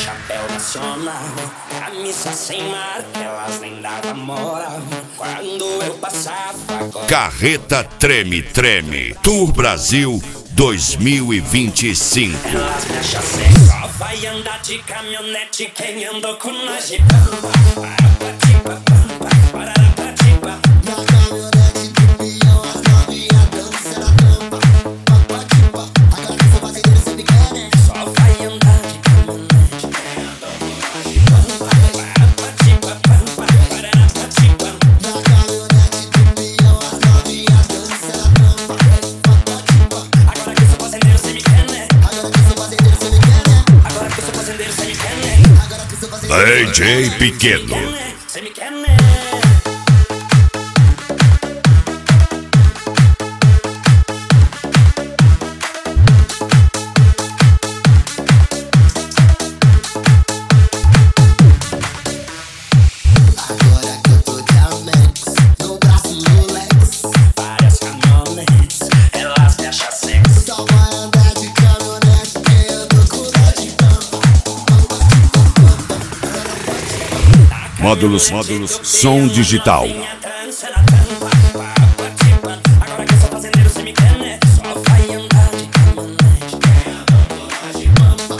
chapéu nacional, camisa sem marca, elas nem davam moral. Quando eu passava, Carreta Treme Treme Tour Brasil 2025. elas me acham sem. Só vai andar de caminhonete quem andou com nós de pampa. DJ Pequeno. Cê me quer, né? Agora que eu tô de Amex, no braço Rolex, Várias caminhonetes, elas me acham sexy. só vai andar de caminhonete quem andou com nós de pampa. Módulos som digital. Minha dança na tampa. Agora que eu sou fazendeiro, cê me quer, né? Só vai andar de caminhonete quem andou com nós de pampa.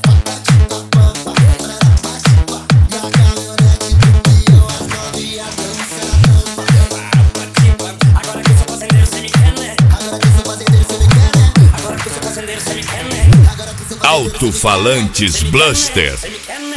Na caminhonete do peão, as novinhas dançam na tampa. Agora que eu sou fazendeiro, cê me quer, né? Agora que eu sou fazendeiro, cê me quer, né? Agora que eu sou fazendeiro, cê me quer, né? Agora que eu sou fazendeiro, Alto-falantes Bluster. Cê me quer, né?